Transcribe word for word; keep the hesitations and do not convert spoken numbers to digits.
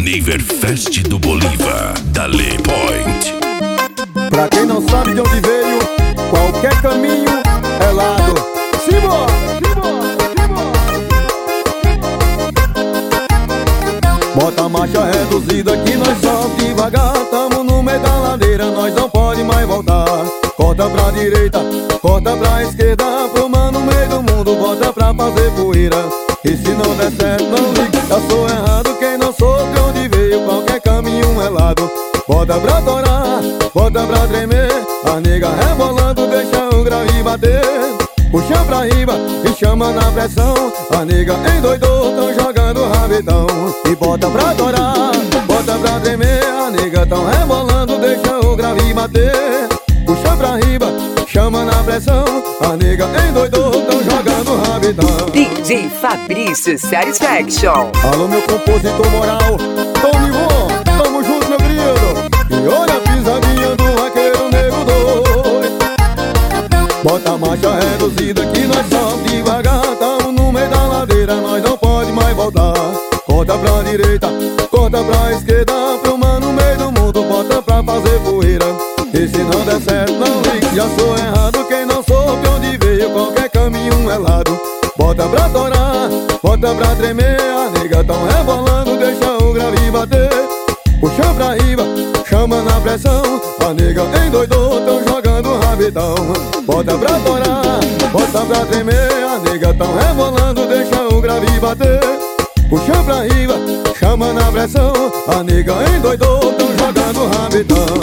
Niverfest do Bolívar, Dale Point. Pra quem não sabe de onde veio, qualquer caminho é lado. Simbora, simbora, simbora. Bota a marcha reduzida que nós só devagar. Tamo no meio da ladeira, nós não pode mais voltar. Corta pra direita, corta pra esquerda, pro mano no meio do mundo, bota pra fazer poeira. E se não der certo, não liga, eu sou errado. Quem não soube onde veio, qualquer caminho é lado. Bota pra torar, bota pra tremer, a nega rebolando, deixa o grave bater. Puxa pra riba e chama na pressão, a nega endoidou, tão jogando rabetão. E bota pra torar, bota pra tremer, a nega tão rebolando, deixa o grave bater. Puxa pra riba, chama na pressão, a nega endoidou, tão jogando rabetão. D J Fabrício Satisfaction. Alô meu compositor moral, Tony Von, tamo junto meu querido. E olha a pisadinha do vaqueiro negro doido. Bota a marcha reduzida que nós só devagar. Tamo no meio da ladeira, nós não pode mais voltar. Corta pra direita, corta pra esquerda, pro mano no meio do mundo, bota pra fazer poeira. E se não der certo, não ligue, já sou errado. Quem não soube onde veio, qualquer caminho é lado. Bota pra torar, bota pra tremer, a nega tão rebolando, deixa o grave bater. Puxa pra riba, chama na pressão, a nega endoidou, tão jogando rabetão. Bota pra torar, bota pra tremer, a nega tão rebolando, deixa o grave bater. Puxa pra riba, chama na pressão, a nega endoidou, tão jogando rabetão.